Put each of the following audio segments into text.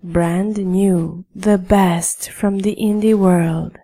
brand new, the best from the indie world.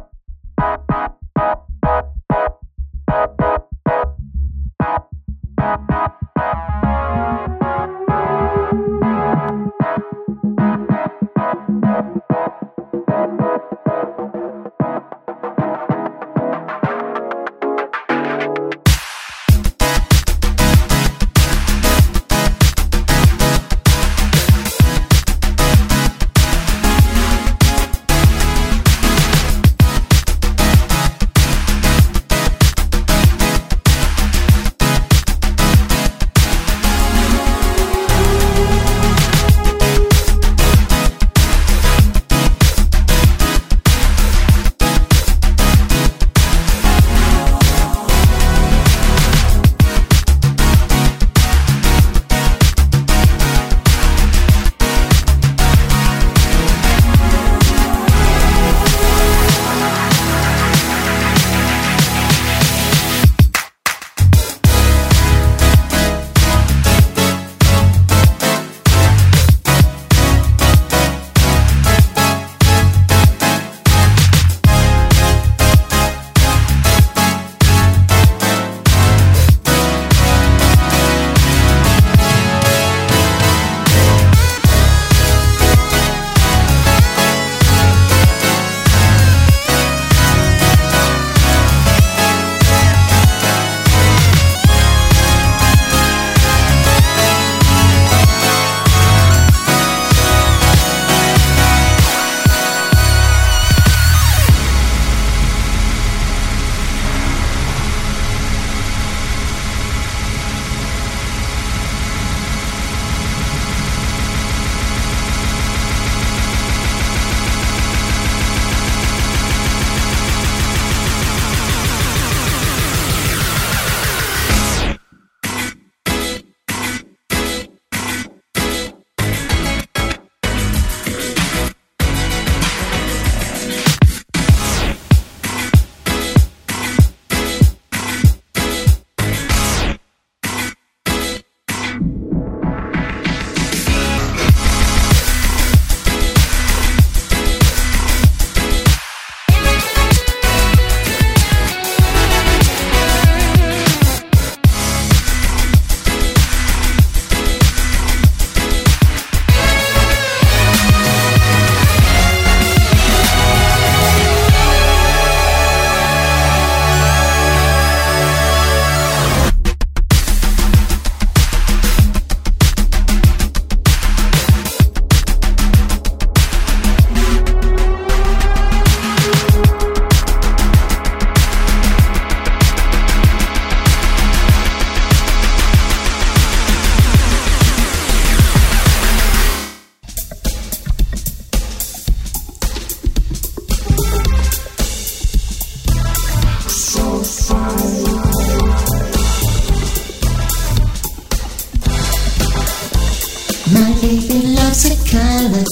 My baby loves the colors,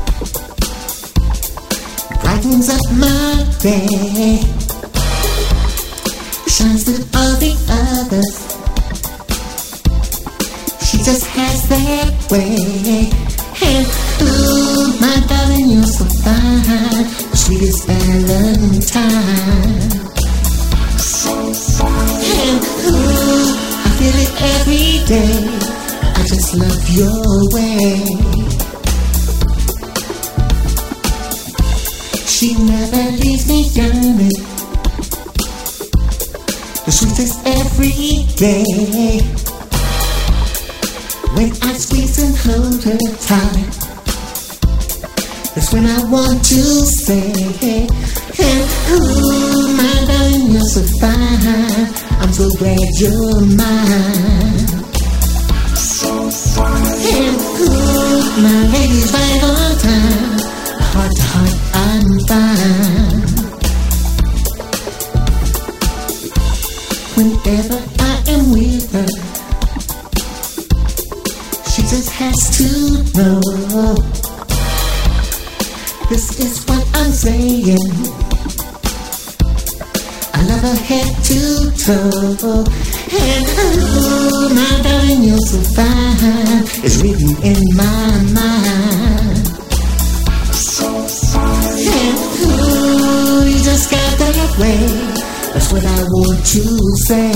brightens up my day, shines through all the others. She just has that way. And ooh, my darling, you're so fine, the sweetest Valentine. And ooh, I feel it every day. I just love your way. She never leaves me yearning, the sweetest every day. When I squeeze and hold her tight, that's when I want to say, and ooh, my darling, you're so fine, I'm so glad you're mine. And ooh, my lady's right on time, heart to heart I'm fine. Whenever I am with her, she just has to know, this is what I'm saying. I love her head to toe. And ooh, my darling, you're so fine, it's written in my mind. want to say.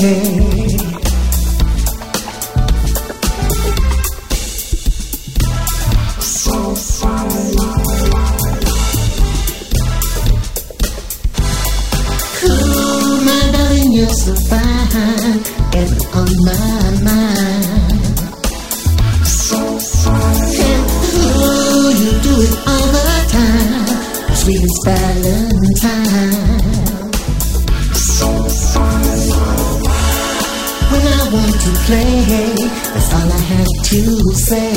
Cool, my darling, you're so fine, and on my mind. And ooh, you do it all the time, sweet as Valentine. When I want to play, that's all I have to say.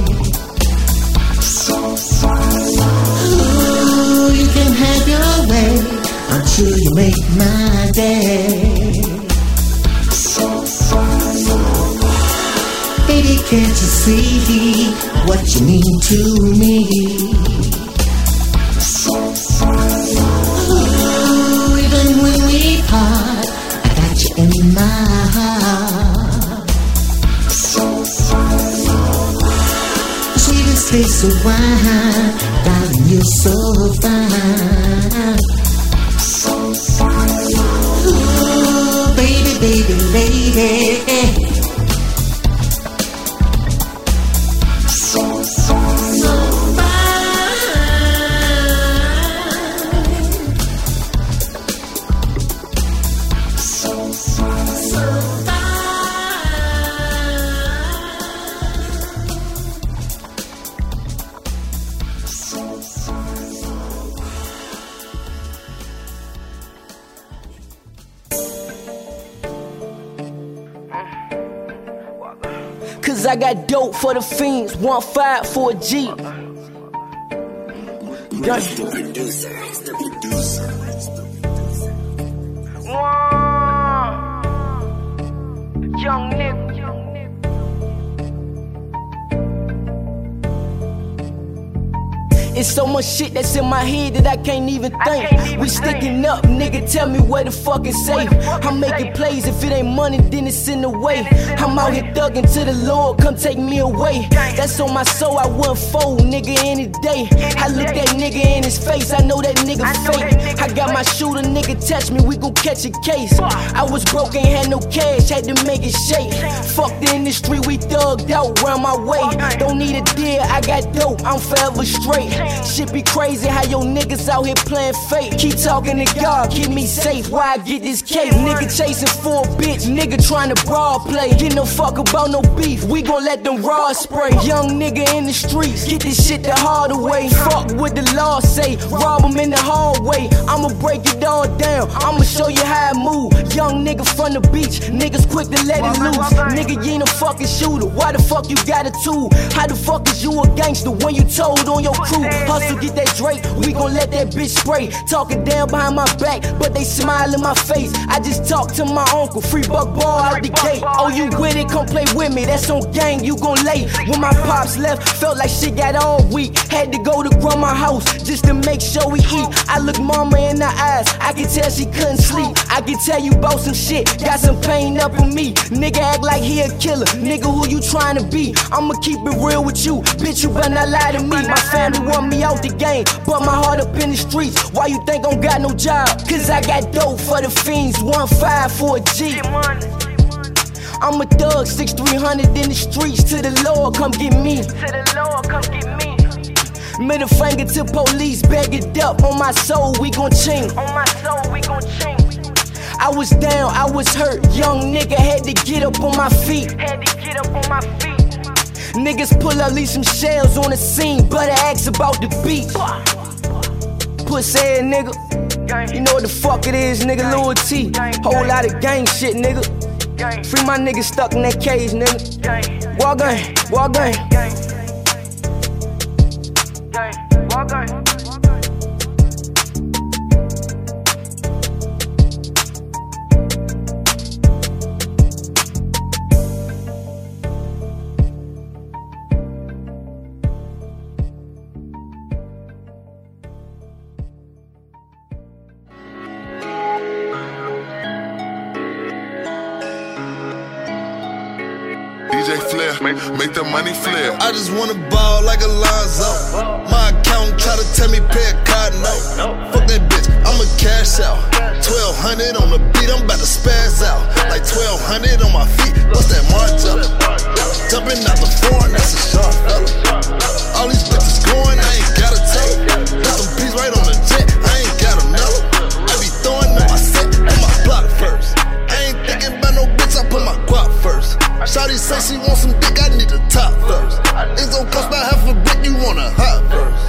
Ooh, you can have your way, I'm sure you make my day. Baby, can't you see what you mean to me? Ooh, even when we part, I got you in my heart. The sweetest taste of wine, darling, you're so fine. Ooh, baby, baby, baby. Cause I got dope for the fiends, 1.5 for a G. It's the producer, it's the producer. Young nigga. It's so much shit that's in my head that I can't even think. We sticking up, nigga, tell me where the fuck is safe. I'm making plays, if it ain't money, then it's in the way. I'm out here thugging to the Lord, come take me away. That's on my soul, I wouldn't fold, nigga, any day. I look that nigga in his face, I know that nigga fake. I got my shooter, nigga, touch me, we gon' catch a case. I was broke, ain't had no cash, had to make it shake. Fuck the industry, we thugged out, round my way. Don't need a deal, I got dope, I'm forever straight. Shit be crazy how your niggas out here playing fake. Keep talking to God, keep me safe. Why I get this cake? Nigga chasing for a bitch, nigga trying to broad play. Get no fuck about no beef, we gon' let them raw spray. Young nigga in the streets, get this shit the harder way. Fuck what the law say, rob them in the hallway. I'ma break it all down, I'ma show you how I move. Young nigga from the beach, niggas quick to let it loose. Nigga, you ain't a fucking shooter, why the fuck you got a tool? How the fuck is you a gangster when you told on your crew? Hustle, get that Drake, we gon' let that bitch spray. Talking down behind my back, but they smile in my face. I just talked to my uncle, free buck ball out the gate. Oh, you with it, come play with me, that's on gang, you gon' lay. When my pops left, felt like shit got all weak. Had to go to grandma's house, just to make sure we eat. I look mama in the eyes, I can tell she couldn't sleep. I can tell you about some shit, got some pain up in me. Nigga act like he a killer, nigga who you tryna be? I'ma keep it real with you, bitch, you better not lie to me. My family want me out the game, but my heart up in the streets. Why you think I don't got no job? Cause I got dope for the fiends, 1.5 for a G. I'm a thug, 6'300 in the streets. To the Lord, come get me. To the Lord, come get me. Middle finger to police, bag it up. On my soul, we gon' ching. On my soul, we gon' ching. I was down, I was hurt. Young nigga had to get up on my feet. Had to get up on my feet. Niggas pull up, leave some shells on the scene. Better ask about the beat. Pussy ass nigga. You know what the fuck it is, nigga. Lil T. Whole lot of gang shit, nigga. Free my niggas stuck in that cage, nigga. Walk gang, walk gang. Walk gang. DJ Flair, make the money flare. I just wanna ball like Alonzo. My accountant try to tell me pay a card note. Fuck that bitch, I'ma cash out. 1200 on the beat, I'm about to spaz 1200 on my feet, what's that Margiela? Jumping out the foreign, that's a sharp fella. All these bitches going, I ain't gotta tell her. Put some peas right on the jet, I ain't gotta mellow. I be throwing in my set, on my block first. I ain't thinking about no bitch, I put my guap first. Shawty say she want some dick, I need the top first. It's gon' cost about half a brick, you want a hot verse.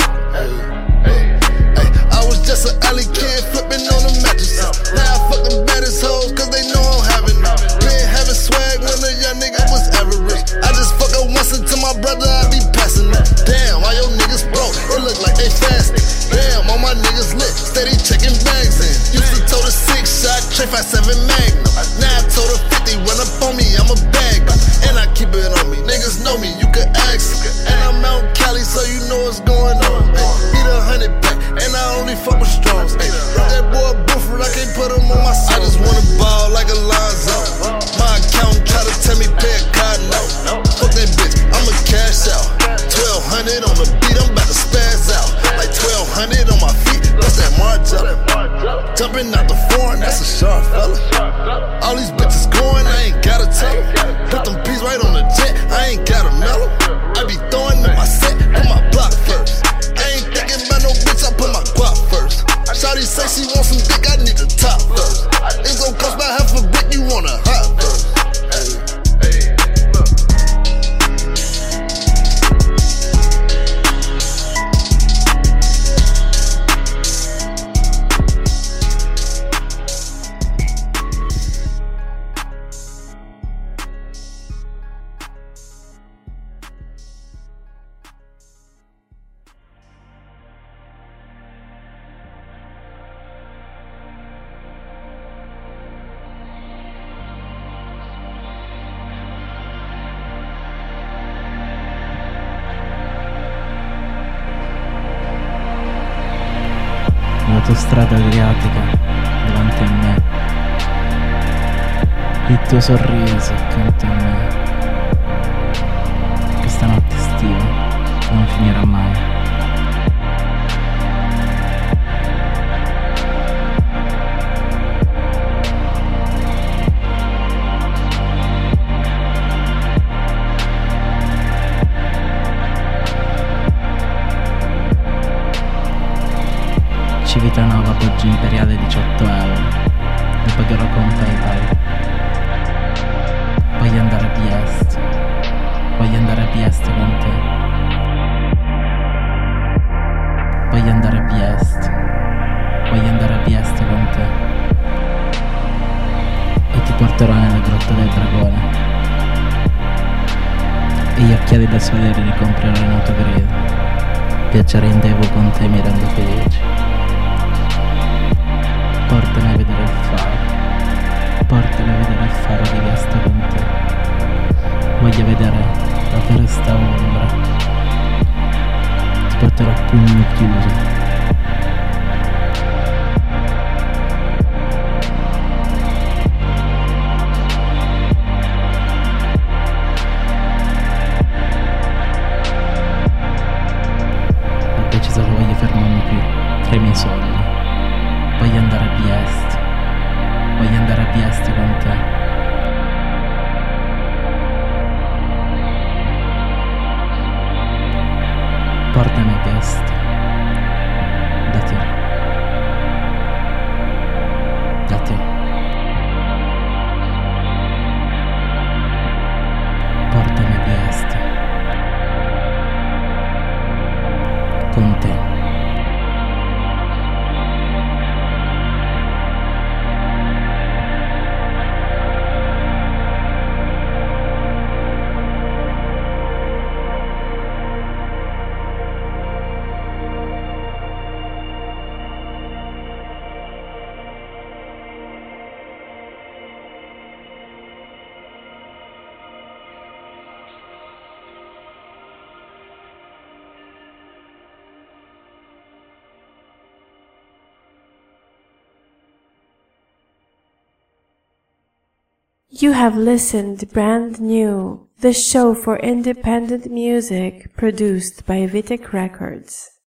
I was just an alley kid flipping on the mattresses. Now I fuck the baddest hoes cause they know I'm having it. Been having swag when a young nigga was average. I just fuck her once and to my brother I be passing it. Damn, why your niggas broke? It look like they fasting. Damn, all my niggas lit, steady checking bags in. Used to tote a 6-shot, tray 57 Magnum. Now I told her 50, run up on me, I'm a bag. And I keep it on me, niggas know me, you can ask. And I'm out in Cali, so you know what's going on. Eat 100 pack, and I only fuck with Strongs. That boy Buford, I can't put him on my side. I just wanna ball like Alonzo. My accountant try to tell me pay a card note. Fuck that bitch, I'ma cash out. 1200 on the beat, I'm about to spaz out. Like 1200 on my feet, what's that Margiela? Jumping out the foreign, that's a sharp fella. All these bitches going, I ain't gotta tell her. Put them peas right on the jet, I ain't gotta mellow. I be throwing in my set, on my block first. I ain't thinking about no bitch, I put my guap first. Shawty say she want some dick, I need the top first. It's gon' cost about half a brick, you want a hot verse. L'autostrada adriatica davanti a me, il tuo sorriso accanto a me. Questa notte estiva non finirà mai. Civita Nova Poggio Imperiale 18 euro. Lo pagherò con PayPal. Voglio andare a Vieste. Voglio andare a Vieste con te. Voglio andare a Vieste. Voglio andare a Vieste con te. E ti porterò nella grotta del dragone. E gli occhiali da sole li comprerò in autogrill. Viaggiare in Devo con te mi rende felice. Portami a vedere il faro. Portami a vedere il faro di Vieste con te. Voglio vedere la foresta ombra. Ti porterò a pugno chiuso. Ho deciso che voglio fermarmi qui, tra i miei sogni. Voglio andare a Vieste. Voglio andare a Vieste con te. Portami a Vieste. Da te. Da te. Portami a Vieste. Con te. You have listened Brand New, the show for independent music produced by Vitek Records.